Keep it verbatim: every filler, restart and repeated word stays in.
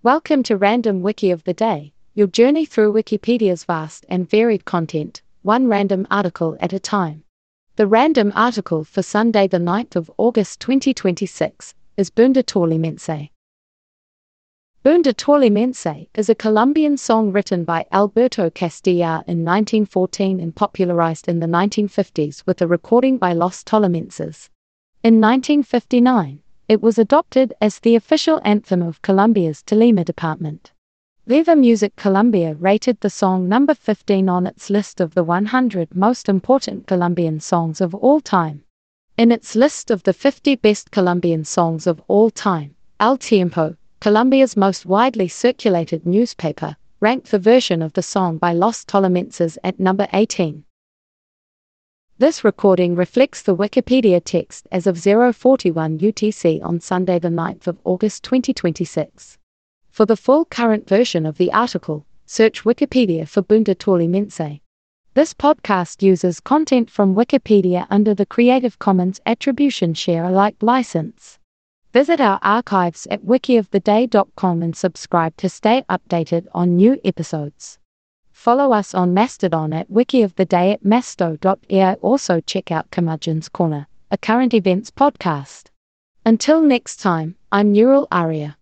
Welcome to Random Wiki of the Day, your journey through Wikipedia's vast and varied content, one random article at a time. The random article for Sunday the ninth of August twenty twenty-six is Bunda Tolimense. Bunda Tolimense is a Colombian song written by Alberto Castillo in nineteen fourteen and popularized in the nineteen fifties with a recording by Los Tolimenses. In nineteen fifty-nine, it was adopted as the official anthem of Colombia's Tolima department. Viva Music Colombia rated the song number fifteen on its list of the one hundred most important Colombian songs of all time. In its list of the fifty best Colombian songs of all time, El Tiempo, Colombia's most widely circulated newspaper, ranked the version of the song by Los Tolimenses at number eighteen. This recording reflects the Wikipedia text as of zero forty-one U T C on Sunday the ninth of August twenty twenty-six. For the full current version of the article, search Wikipedia for Bunda Tolimense. This podcast uses content from Wikipedia under the Creative Commons Attribution Share Alike license. Visit our archives at wiki of the day dot com and subscribe to stay updated on new episodes. Follow us on Mastodon at wikioftheday at masto dot e i. Also check out Curmudgeon's Corner, a current events podcast. Until next time, I'm Neural Aria.